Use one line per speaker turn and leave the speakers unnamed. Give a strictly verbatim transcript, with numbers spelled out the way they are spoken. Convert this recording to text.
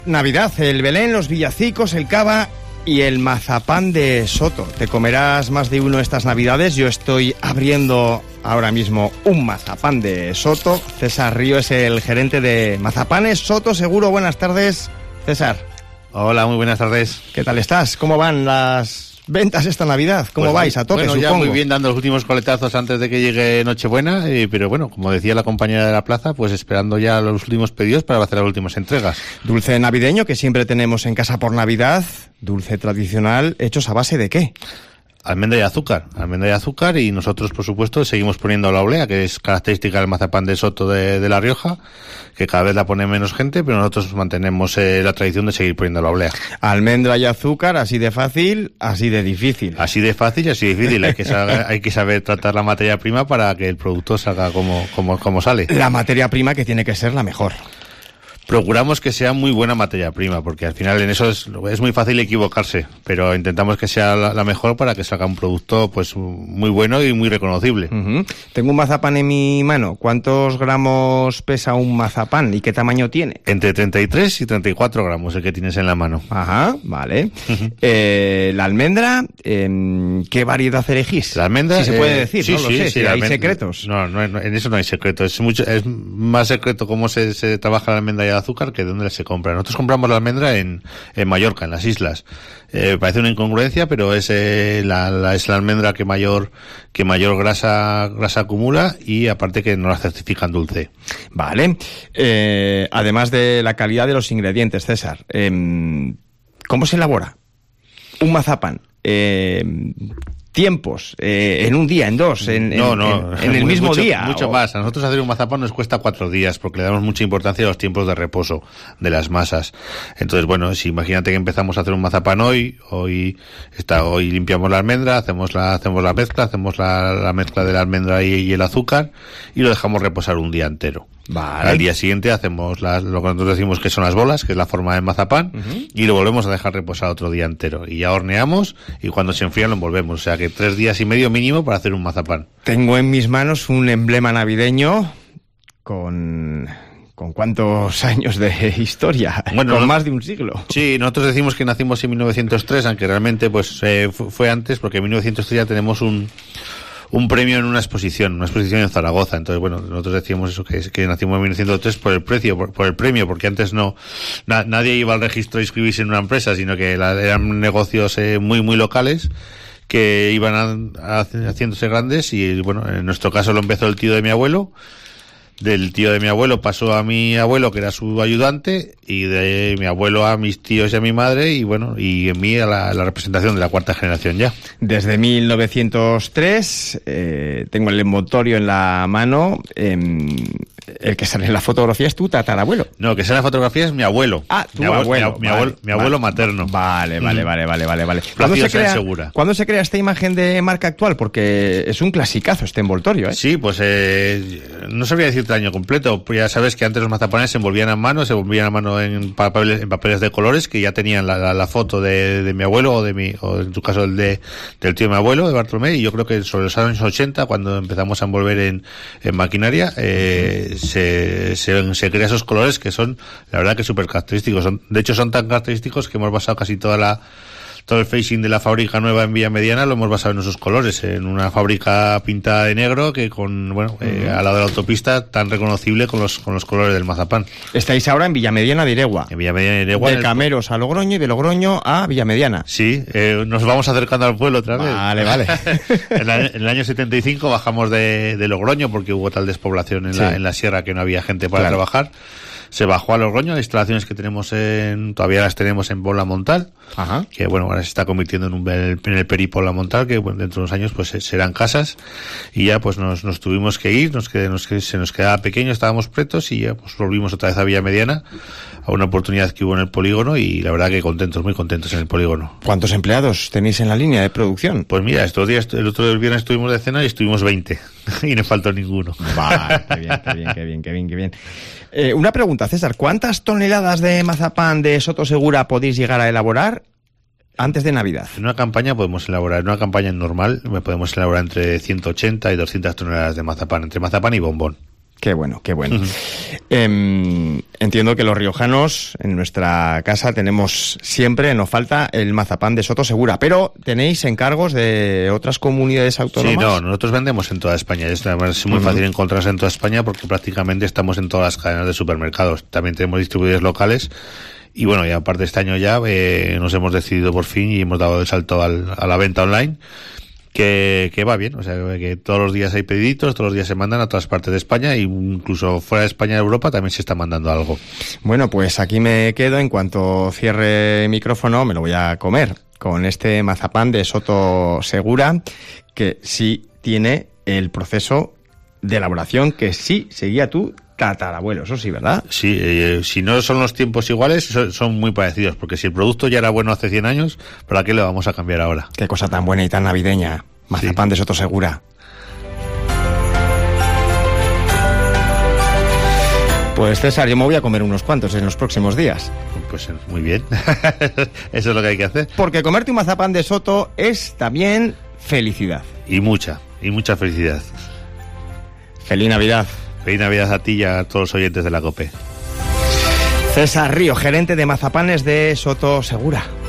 Navidad, el Belén, los villancicos, el cava y el mazapán de Soto. Te comerás más de uno estas Navidades. Yo estoy abriendo ahora mismo un mazapán de Soto. César Río es el gerente de Mazapanes Soto Seguro. Buenas tardes, César.
Hola, muy buenas tardes.
¿Qué tal estás? ¿Cómo van las ventas esta Navidad? ¿Cómo pues vais? A tope,
bueno,
supongo.
Ya muy bien, dando los últimos coletazos antes de que llegue Nochebuena, eh, pero bueno, como decía la compañera de la plaza, pues esperando ya los últimos pedidos para hacer las últimas entregas.
Dulce navideño que siempre tenemos en casa por Navidad, dulce tradicional, ¿hechos a base de qué?
Almendra y azúcar, almendra y azúcar, y nosotros, por supuesto, seguimos poniendo la oblea, que es característica del mazapán de Soto de, de La Rioja, que cada vez la pone menos gente, pero nosotros mantenemos eh, la tradición de seguir poniendo la oblea.
Almendra y azúcar, así de fácil, así de difícil.
Así de fácil y así de difícil. Hay que saber, hay que saber tratar la materia prima para que el producto salga como, como, como sale.
La materia prima que tiene que ser la mejor.
Procuramos que sea muy buena materia prima, porque al final en eso es, es muy fácil equivocarse, pero intentamos que sea la, la mejor para que salga un producto pues muy bueno y muy reconocible.
Uh-huh. Tengo un mazapán en mi mano. ¿Cuántos gramos pesa un mazapán y qué tamaño tiene?
Entre treinta y tres y treinta y cuatro gramos el que tienes en la mano.
Ajá, vale.
Uh-huh.
eh, la almendra, eh, ¿qué variedad elegís?
La almendra,
si se puede
eh,
decir,
sí,
no lo
sí,
sé,
sí,
si hay
almendra,
secretos.
No, no, no, en eso no hay secreto. Es mucho, es más secreto cómo se, se trabaja la almendra y el azúcar que de dónde se compra. Nosotros compramos la almendra en, en Mallorca, en las islas. Eh, parece una incongruencia, pero es eh, la, la es la almendra que mayor que mayor grasa grasa acumula, y aparte que no la certifican dulce.
Vale. Eh, además de la calidad de los ingredientes, César, eh, ¿cómo se elabora un mazapán? Eh, tiempos, eh, en un día, en dos, en,
no,
en,
no,
en, en el mismo
mucho,
día.
Mucho
o...
más. A nosotros hacer un mazapán nos cuesta cuatro días porque le damos mucha importancia a los tiempos de reposo de las masas. Entonces, bueno, si imagínate que empezamos a hacer un mazapán hoy, hoy está, hoy limpiamos la almendra, hacemos la, hacemos la mezcla, hacemos la, la mezcla de la almendra y, y el azúcar, y lo dejamos reposar un día entero.
Vale.
Al día siguiente hacemos las, lo que nosotros decimos que son las bolas, que es la forma del mazapán, uh-huh. y lo volvemos a dejar reposar otro día entero. Y ya horneamos, y cuando se enfría lo envolvemos. O sea que tres días y medio mínimo para hacer un mazapán.
Tengo en mis manos un emblema navideño con... ¿Con cuántos años de historia?
Bueno,
con
no,
más de un siglo.
Sí, nosotros decimos que nacimos en mil novecientos tres, aunque realmente pues eh, fue antes, porque en mil novecientos tres ya tenemos un... un premio en una exposición, una exposición en Zaragoza. Entonces, bueno, nosotros decíamos eso, que, que nacimos en mil novecientos tres por el precio, por, por el premio, porque antes no, na, nadie iba al registro a inscribirse en una empresa, sino que la, eran negocios eh, muy, muy locales, que iban a, a, haciéndose grandes, y bueno, en nuestro caso lo empezó el tío de mi abuelo. Del tío de mi abuelo pasó a mi abuelo, que era su ayudante, y de mi abuelo a mis tíos y a mi madre, y bueno, y en mí a la, a la representación de la cuarta generación ya.
Desde mil novecientos tres, eh, tengo el envoltorio en la mano. Eh, el que sale en la fotografía es tu tatarabuelo.
No, que sale en la fotografía es mi abuelo.
Ah, tu
mi abuelo.
abuelo.
Mi, mi
vale,
abuelo, mi abuelo
vale,
materno.
Vale, vale, vale, vale, vale, vale.
¿Cuándo se,
crea,
segura?
¿Cuándo se crea esta imagen de marca actual? Porque es un clasicazo este envoltorio, ¿eh?
Sí, pues eh, no sabría decirte el año completo. Ya sabes que antes los mazapanes se envolvían a mano, se envolvían a mano en papeles, en papeles de colores, que ya tenían la, la, la foto de, de mi abuelo, o de mi, o en tu caso el de, del tío de mi abuelo, de Bartolomé, y yo creo que sobre los años ochenta, cuando empezamos a envolver en, en maquinaria, eh, se, se, se crean esos colores que son, la verdad, que súper característicos. Son, de hecho, son tan característicos que hemos basado casi toda la, todo el facing de la fábrica nueva en Villa Mediana lo hemos basado en esos colores, en una fábrica pintada de negro, que con, bueno, eh, al lado de la autopista, tan reconocible con los, con los colores del mazapán.
Estáis ahora en Villamediana de Iregua.
En Villamediana de Iregua.
De Cameros a Logroño y de Logroño a Villamediana.
Sí, eh, nos vamos acercando al pueblo otra vez.
Vale, vale.
en, la, en el año setenta y cinco bajamos de, de Logroño, porque hubo tal despoblación en, sí. la, en la sierra que no había gente para claro. trabajar. Se bajó a Logroño, las instalaciones que tenemos en, todavía las tenemos en Pola Montal,
Ajá.
que bueno, ahora se está convirtiendo en un en el Peri Pola Montal, que bueno, dentro de unos años pues serán casas, y ya pues nos, nos tuvimos que ir, nos, que, nos se nos quedaba pequeño, estábamos pretos, y ya pues volvimos otra vez a Villa Mediana, a una oportunidad que hubo en el polígono, y la verdad que contentos, muy contentos en el polígono.
¿Cuántos empleados tenéis en la línea de producción?
Pues mira, estos días, el otro viernes estuvimos de cena y estuvimos veinte, y no faltó ninguno.
Vale, qué bien, qué bien, qué bien, qué bien, qué bien. Eh, una pregunta, César, ¿cuántas toneladas de mazapán de Soto Segura podéis llegar a elaborar antes de Navidad?
En una campaña podemos elaborar, en una campaña normal, podemos elaborar entre ciento ochenta y doscientas toneladas de mazapán, entre mazapán y bombón.
Qué bueno, qué bueno.
Uh-huh.
Eh, entiendo que los riojanos en nuestra casa tenemos siempre, nos falta el mazapán de Soto Segura, pero ¿tenéis encargos de otras comunidades autónomas?
Sí, no, nosotros vendemos en toda España. Es, además, es muy uh-huh. fácil encontrarse en toda España porque prácticamente estamos en todas las cadenas de supermercados. También tenemos distribuidores locales. Y bueno, y aparte este año ya eh, nos hemos decidido por fin y hemos dado el salto al, a la venta online. Que, que va bien, o sea, que todos los días hay pediditos, todos los días se mandan a todas partes de España, e incluso fuera de España y Europa también se está mandando algo.
Bueno, pues aquí me quedo, en cuanto cierre micrófono me lo voy a comer, con este mazapán de Soto Segura, que sí tiene el proceso de elaboración que sí seguía tu tatarabuelo, eso sí, ¿verdad?
Sí, eh, si no son los tiempos iguales, son, son muy parecidos, porque si el producto ya era bueno hace cien años, ¿para qué le vamos a cambiar ahora?
Qué cosa tan buena y tan navideña, mazapán sí. de Soto Segura. Pues César, yo me voy a comer unos cuantos en los próximos días.
Pues muy bien, eso es lo que hay que hacer.
Porque comerte un mazapán de Soto es también felicidad.
Y mucha, y mucha felicidad.
Feliz Navidad.
Feliz Navidad a ti y a todos los oyentes de la COPE.
César Río, gerente de mazapanes de Soto Segura.